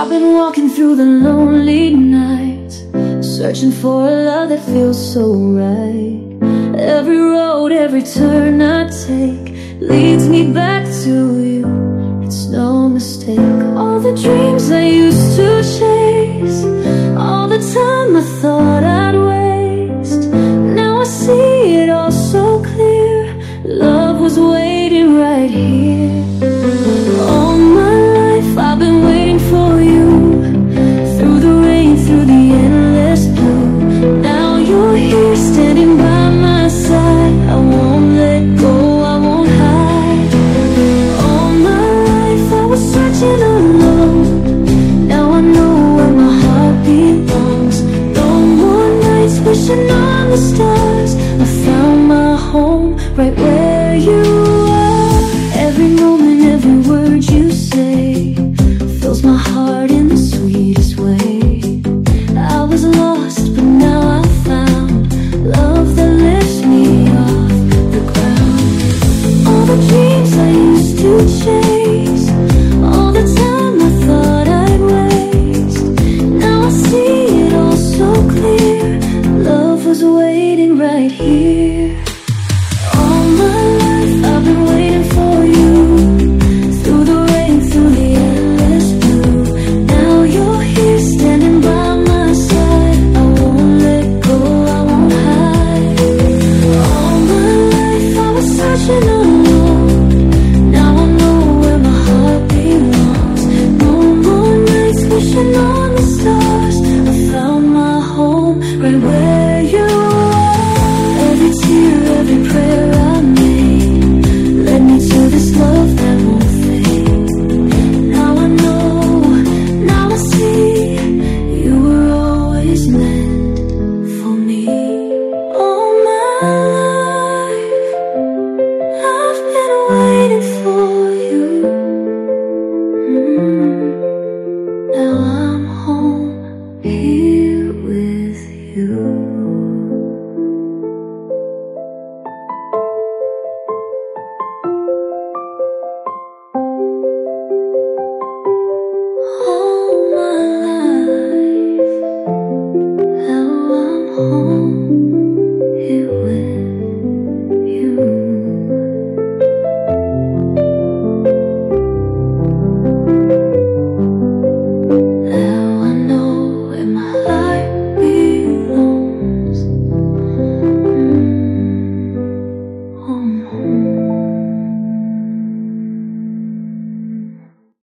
I've been walking through the lonely nights, searching for a love that feels so right. Every road, every turn I take leads me back to you. It's no mistake. All the dreams I used